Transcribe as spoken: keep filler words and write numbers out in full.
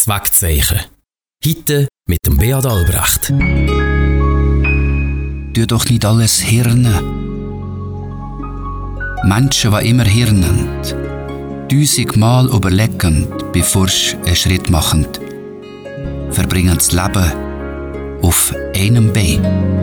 Kurzwegzeichen. Heute mit dem Beat Albrecht. Tu doch nicht alles hirnen. Menschen, die immer hirnen, tausendmal überlegend, bevor sie einen Schritt machen, verbringen das Leben auf einem Bein.